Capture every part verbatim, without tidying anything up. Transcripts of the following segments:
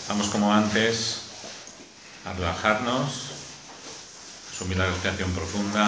Vamos como antes a relajarnos, asumir la respiración profunda.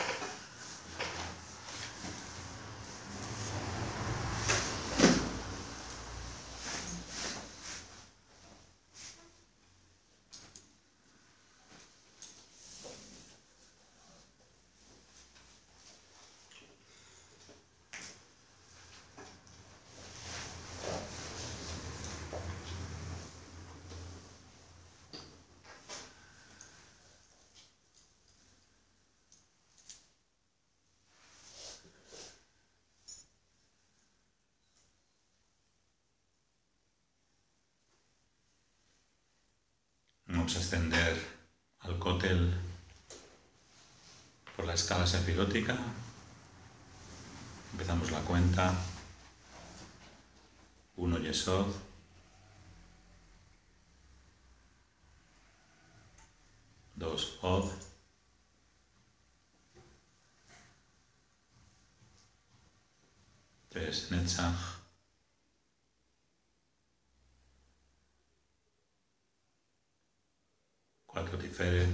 Vamos a ascender al cótel por la escala sefilótica. Empezamos la cuenta. Uno Yesod. Dos Od. Tres Netzach. Cuatro Tiferet.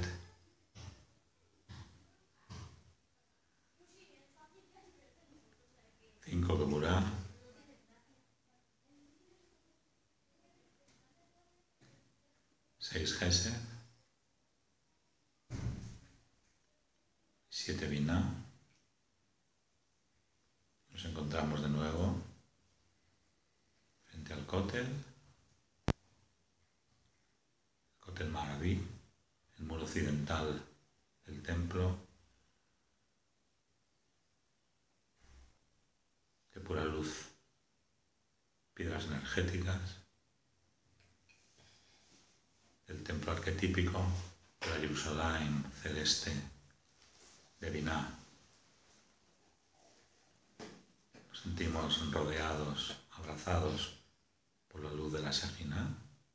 Cinco Geburah. Seis Gesed. Siete Binah. Nos encontramos de nuevo frente al cótel. Cótel Maraví, el muro occidental del templo, de pura luz, piedras energéticas, el templo arquetípico de la Jerusalén celeste de Binah. Nos sentimos rodeados, abrazados por la luz de la Shejinah.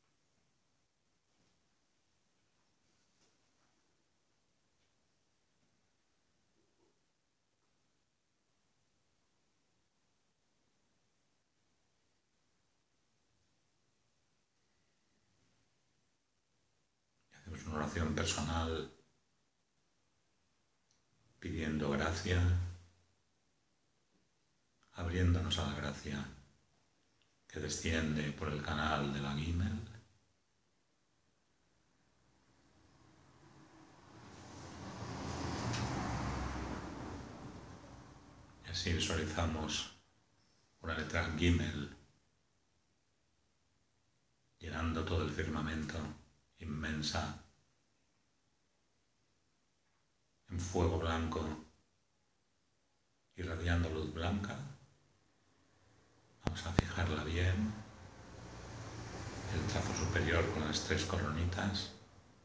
Hacemos una oración personal pidiendo gracia, abriéndonos a la gracia que desciende por el canal de la Gimel. Y así visualizamos una letra Gimel llenando todo el firmamento, inmensa, en fuego blanco, irradiando luz blanca. Vamos a fijarla bien, el trazo superior con las tres coronitas.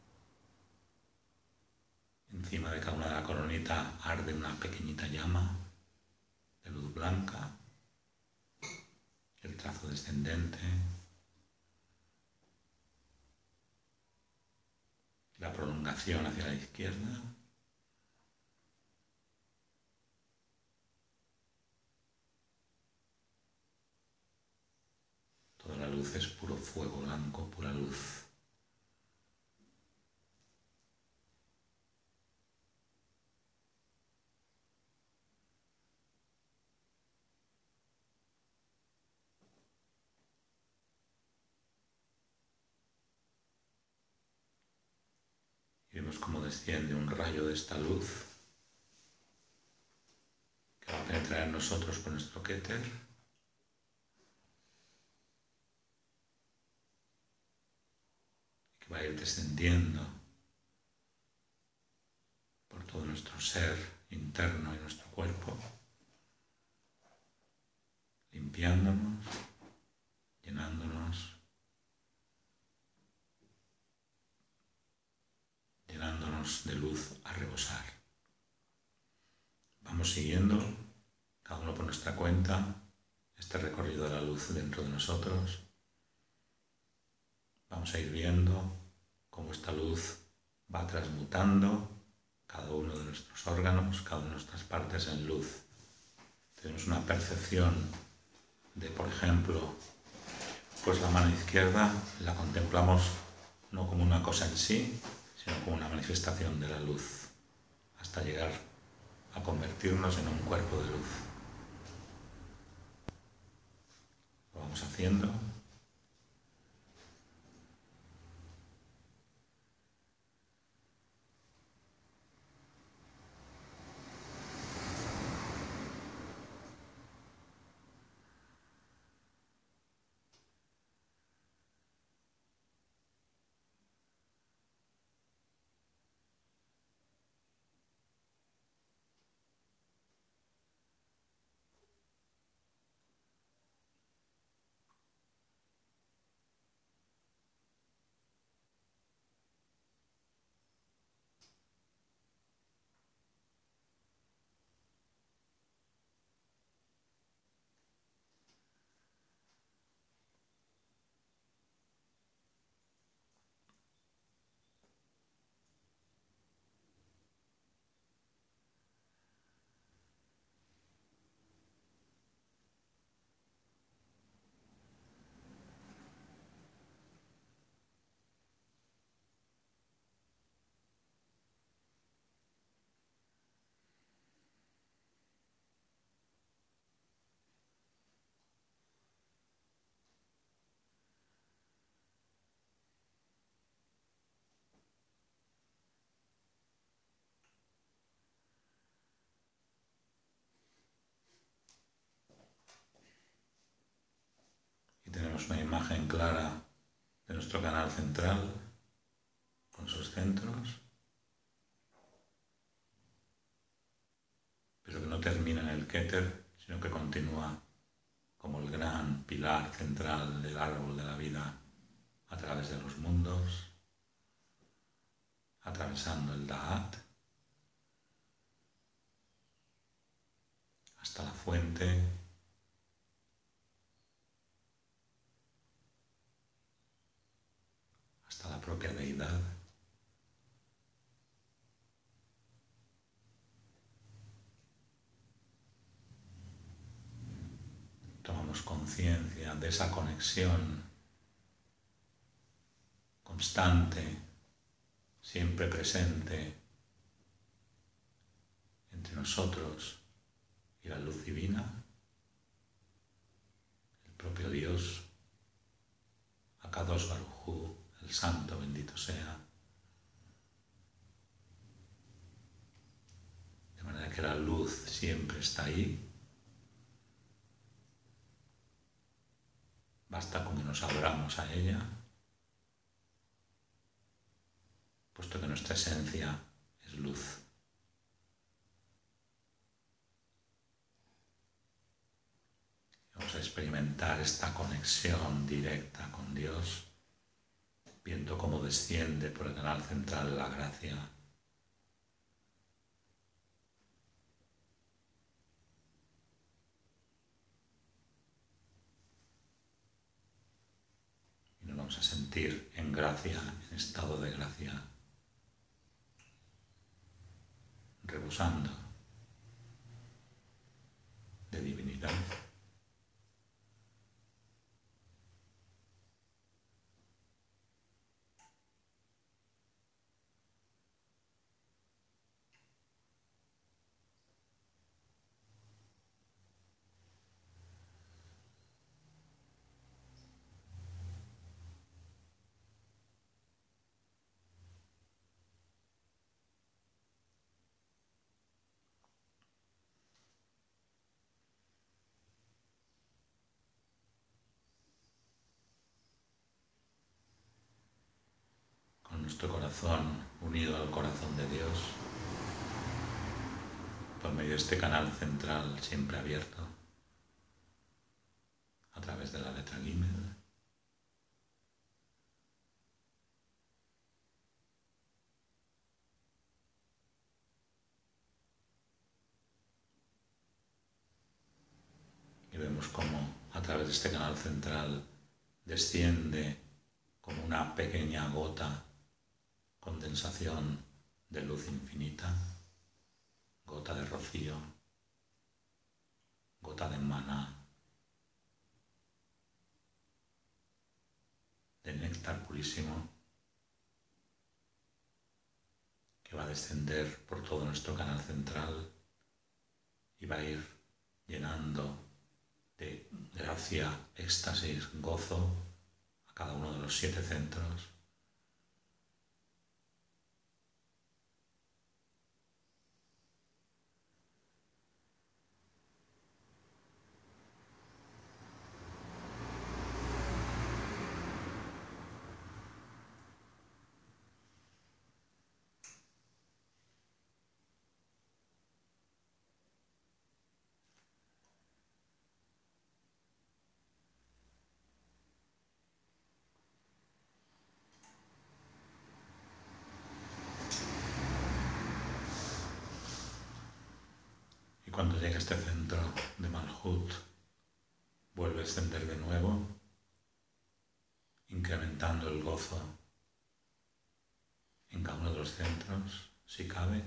Encima de cada una de las coronitas arde una pequeñita llama de luz blanca. El trazo descendente. La prolongación hacia la izquierda. Toda la luz es puro fuego blanco, pura luz. Y vemos cómo desciende un rayo de esta luz que va a penetrar en nosotros con nuestro Keter. Que va a ir descendiendo por todo nuestro ser interno y nuestro cuerpo, limpiándonos, llenándonos, llenándonos de luz a rebosar. Vamos siguiendo, cada uno por nuestra cuenta, este recorrido de la luz dentro de nosotros. Vamos a ir viendo cómo esta luz va transmutando cada uno de nuestros órganos, cada una de nuestras partes en luz. Tenemos una percepción de, por ejemplo, Después la mano izquierda la contemplamos no como una cosa en sí, sino como una manifestación de la luz, hasta llegar a convertirnos en un cuerpo de luz. Lo vamos haciendo. Y tenemos una imagen clara de nuestro canal central con sus centros, pero que no termina en el Keter, sino que continúa como el gran pilar central del árbol de la vida a través de los mundos, atravesando el Da'at, hasta la fuente, hasta la propia deidad. Tomamos conciencia de esa conexión constante, siempre presente entre nosotros y la luz divina, el propio Dios, Akadosh Baruj Hu, el Santo, bendito sea. De manera que la luz siempre está ahí. Basta con que nos abramos a ella, puesto que nuestra esencia es luz. Vamos a experimentar esta conexión directa con Dios, viendo cómo desciende por el canal central la gracia. Y nos vamos a sentir en gracia, en estado de gracia, rebosando de divinidad. Nuestro corazón unido al corazón de Dios por medio de este canal central siempre abierto a través de la letra Gimel. Y vemos cómo a través de este canal central desciende como una pequeña gota, condensación de luz infinita, gota de rocío, gota de maná, néctar purísimo que va a descender por todo nuestro canal central y va a ir llenando de gracia, éxtasis, gozo a cada uno de los siete centros. Y cuando llegue a este centro de Malhut, vuelve a ascender de nuevo, incrementando el gozo en cada uno de los centros, si cabe.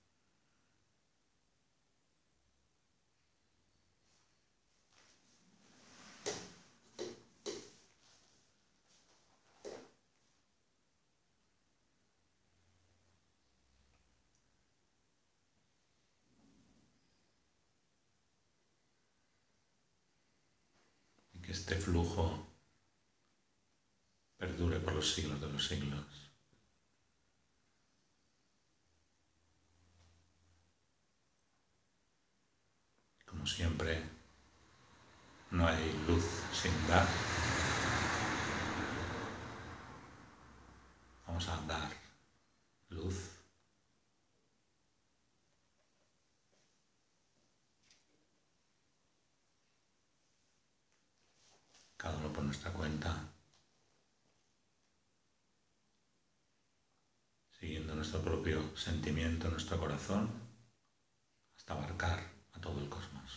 Y que este flujo perdure por los siglos de los siglos. Como siempre, no hay luz sin dar. Vamos a dar luz. Cada uno por nuestra cuenta, siguiendo nuestro propio sentimiento, nuestro corazón, hasta abarcar a todo el cosmos.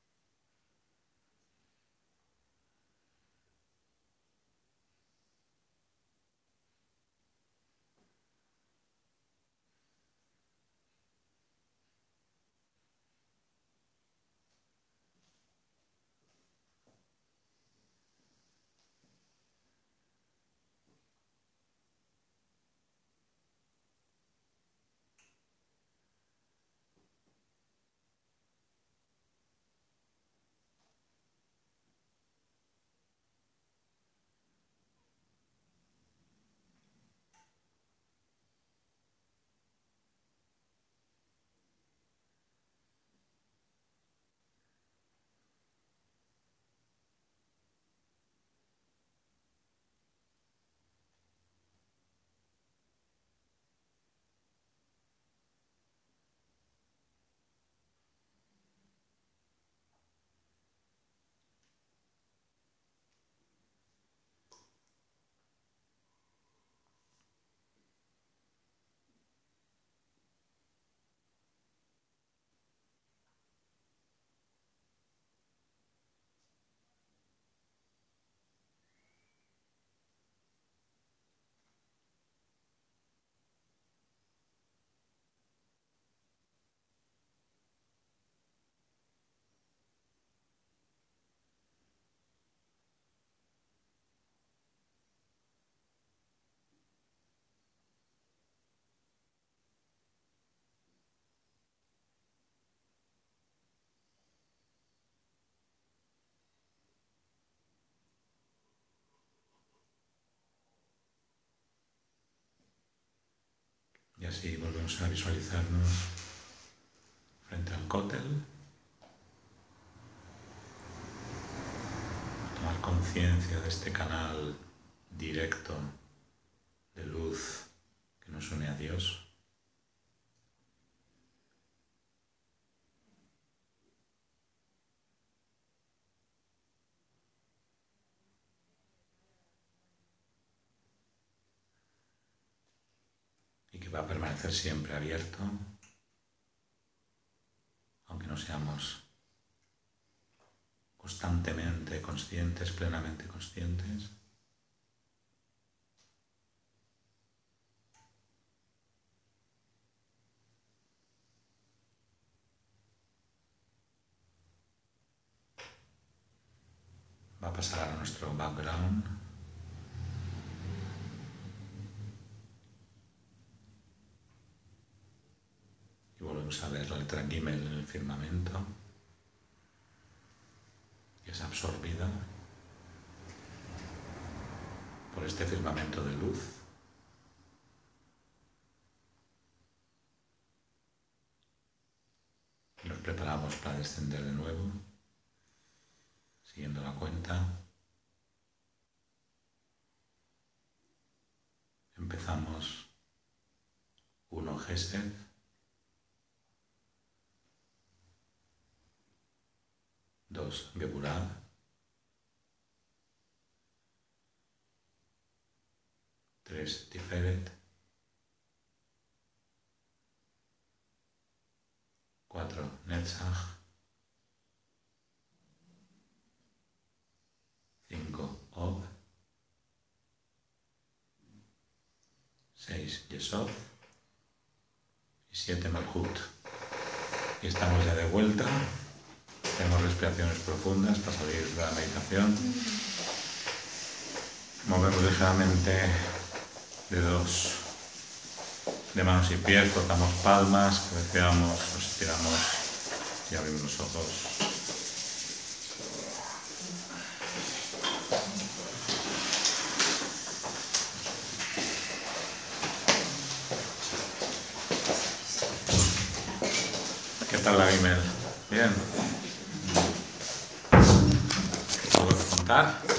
Y así volvemos a visualizarnos frente al cótel, a tomar conciencia de este canal directo de luz que nos une a Dios. Y que va a permanecer siempre abierto, aunque no seamos constantemente conscientes, plenamente conscientes. Va a pasar a nuestro background, volvemos a ver la letra Gimel en el firmamento, que es absorbida por este firmamento de luz. Y nos preparamos para descender de nuevo, siguiendo la cuenta. Empezamos uno Gesed, dos Geburah, tres Tiferet, cuatro Netzach, cinco Ob, seis Yesod y siete Malhut. Y estamos ya de vuelta. Hacemos respiraciones profundas para salir de la meditación. Movemos ligeramente dedos de manos y pies, cortamos palmas, cabeceamos, nos estiramos y abrimos los ojos. ¿Qué tal la Gimel? Bien. ¿Algo que contar?